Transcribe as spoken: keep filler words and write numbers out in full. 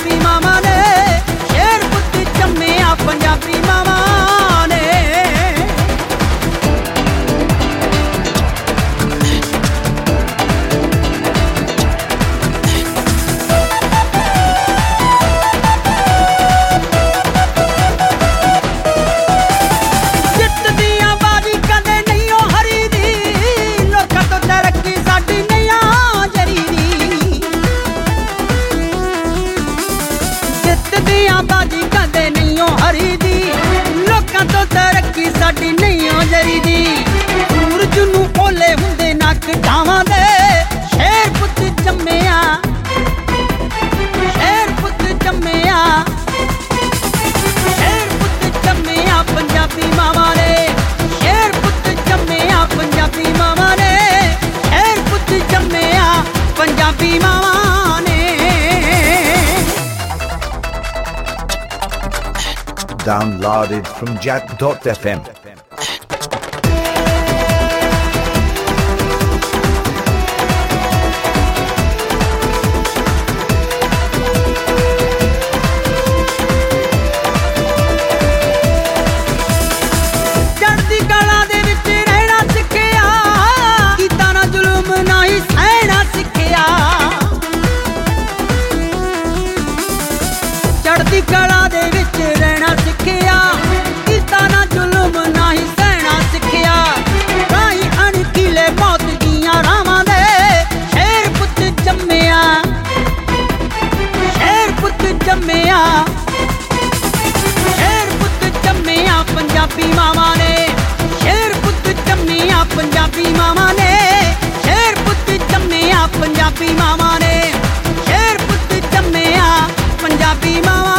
ਪੰਜਾਬੀ ਮਾਵਾਂ ਨੇ ਸ਼ੇਰ ਪੁੱਤ ਜੰਮਿਆ ਪੰਜਾਬੀ ਮਾਵਾਂ ਨੇ ਬਾਜੀ ਕਦੇ ਨਹੀਂ ਓ ਹਰੀ ਦੀ ਲੋਕਾਂ ਤੋਂ ਤਰੱਕੀ ਸਾਡੀ ਨਹੀਂ ਓ ਜਰੀ ਦੀ ਸੂਰਜ ਨੂੰ ਓਲੇ ਹੁੰਦੇ ਨੱਕ ਢਾਵਾਂ ਦੇ ਸ਼ੇਰ ਪੁੱਤ ਜੰਮਿਆ ਸ਼ੇਰ ਪੁੱਤ ਜੰਮਿਆ ਸ਼ੇਰ ਪੁੱਤ ਜੰਮਿਆ ਪੰਜਾਬੀ ਮਾਵਾਂ ਨੇ ਸ਼ੇਰ ਪੁੱਤ ਜੰਮਿਆ ਪੰਜਾਬੀ ਮਾਵਾਂ ਨੇ ਸ਼ੇਰ ਪੁੱਤ ਜੰਮਿਆ ਪੰਜਾਬੀ ਮਾਵਾਂ ਨੇ Downloaded from jack dot f m. ਚੜ੍ਹਦੀ ਕਲਾ ਦੇ ਵਿੱਚ ਰਹਿਣਾ ਸਿੱਖਿਆ ਕੀਤਾ ਨਾ ਜ਼ੁਲਮ ਨਹੀਂ ਸਹਿਣਾ ਸਿੱਖਿਆ ਚੜ੍ਹਦੀ ਕਲਾ ਦੇ ਵਿੱਚ ਰਹਿਣਾ ਸਿੱਖਿਆ ਕੀਤਾ ਨਾ ਜ਼ੁਲਮ ਨਹੀਂ ਸਹਿਣਾ ਸਿੱਖਿਆ ਰਾਹੀ ਅਣਖੀਲੇ ਮੌਤ ਦੀਆਂ ਰਾਵਾਂ ਦੇ ਸ਼ੇਰ ਪੁੱਤ ਜੰਮਿਆ ਸ਼ੇਰ ਪੁੱਤ ਜੰਮਿਆ ਸ਼ੇਰ ਪੁੱਤ ਜੰਮਿਆ ਪੰਜਾਬੀ ਮਾਵਾਂ ਨੇ ਸ਼ੇਰ ਪੁੱਤ ਜੰਮਿਆ ਪੰਜਾਬੀ ਮਾਵਾਂ ਨੇ ਸ਼ੇਰ ਪੁੱਤ ਜੰਮਿਆ ਪੰਜਾਬੀ ਮਾਵਾਂ ਨੇ ਸ਼ੇਰ ਪੁੱਤ ਜੰਮਿਆ ਪੰਜਾਬੀ ਮਾਵਾਂ